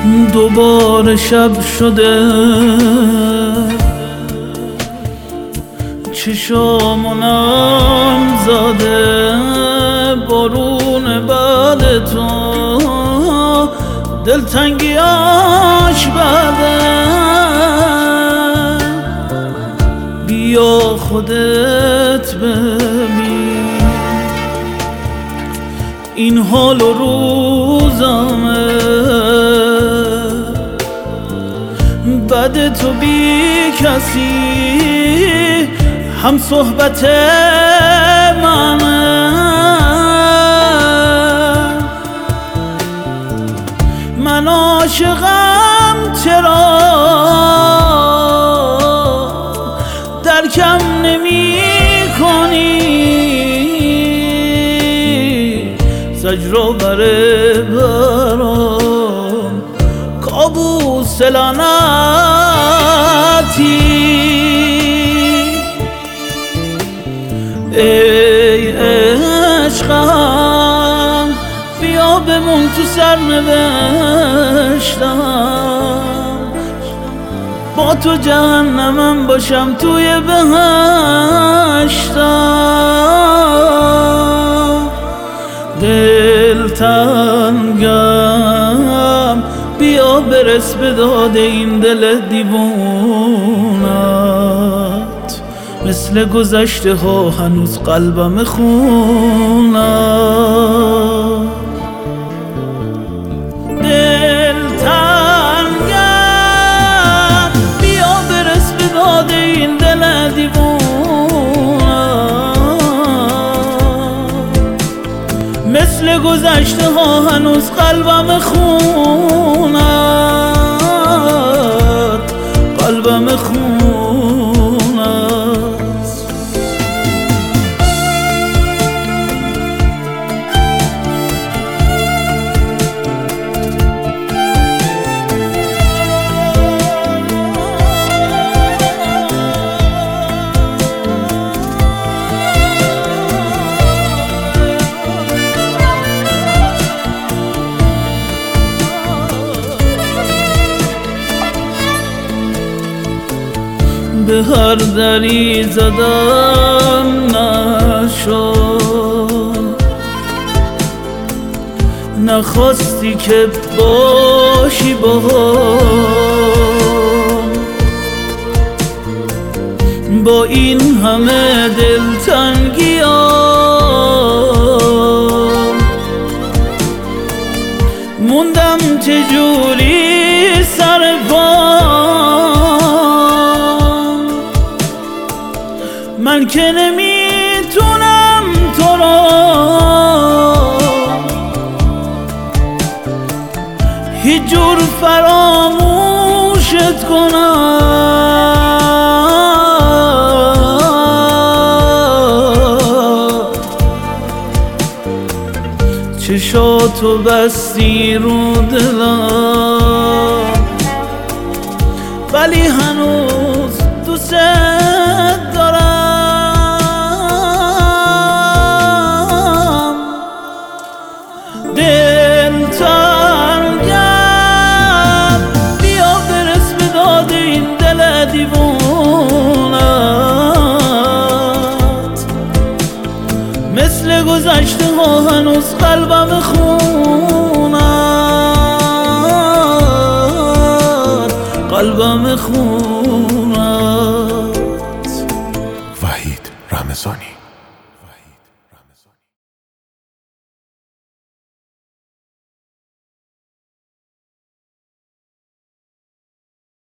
دوباره شب شده، چشامو نم زده بارون بعد تو، دلتنگیاش بده. بیا خودت ببین این حال و روزامه، بعد تو بی کسی هم صحبت منه. من عاشقم چرا درکم نمی کنی، زجر بره برام کابوس لعنتی. ای عشقم بیا بمون تو سرنوشتم، با تو جهنمم باشم توی بهشتم. دلتنگم بیا برس به داد این دل دیوونت، مثل گذشته ها هنوز قلبم خونم. دلتنگم بیا برس به داد این دل دیوونت، مثل گذشته ها هنوز قلبم خونت، قلبم خونت. به هر دری زدم نشد، نخواستی که باشی باهم، با این همه دلتنگیام موندم چجوری سر پام. من که نمیتونم تو رو هیچ جور فراموشت کنم، چشاتو بستی رو دلم ولی هنوز دوست دارم. دلتنگم بیا برس به داد این دل دیوونت، مثل گذشته ها هنوز قلبم خونت، قلبم خونت. وحید رمضانی.